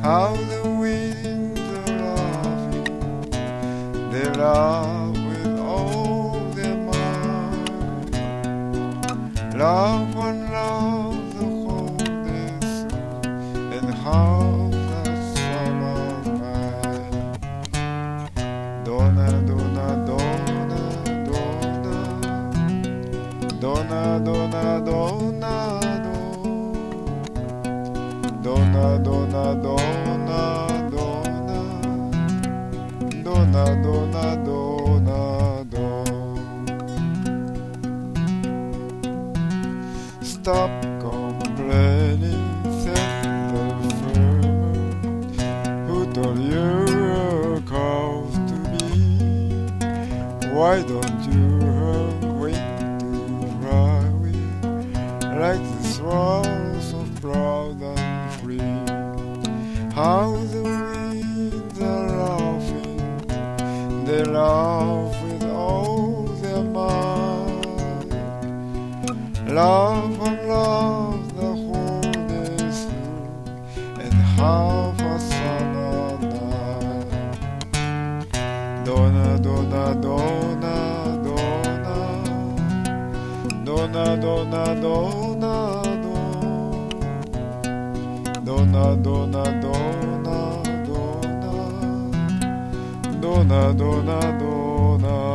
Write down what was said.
How the winds are laughing, they laugh with all their might. Love and love the wholeness and half the summer night. Donna, Donna, Donna, Donna, Donna, Donna, Donna, Donna, Donna, Donna, Donna, Donna, Stop complaining, said the farmer, who told you a cause to be. Why don't you have wings to fly with, like the swallows so proud and free? How the winds are laughing, they laugh with all their might. Love and love the whole day through, and half a summer night. Donna, Donna, Donna, Donna, Donna, Donna, Donna, Donna, Donna, Donna, Donna, Donna, Donna, Donna.